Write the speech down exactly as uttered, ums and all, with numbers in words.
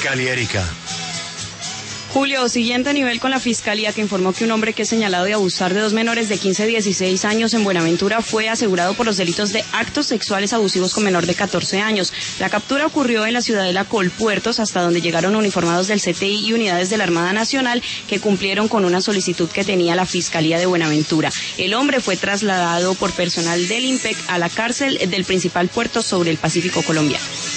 Cali, Erika. Julio, siguiente nivel con la Fiscalía, que informó que un hombre que es señalado de abusar de dos menores de quince a dieciséis años en Buenaventura fue asegurado por los delitos de actos sexuales abusivos con menor de catorce años. La captura ocurrió en la ciudadela Colpuertos, hasta donde llegaron uniformados del C T I y unidades de la Armada Nacional que cumplieron con una solicitud que tenía la Fiscalía de Buenaventura. El hombre fue trasladado por personal del IMPEC a la cárcel del principal puerto sobre el Pacífico colombiano.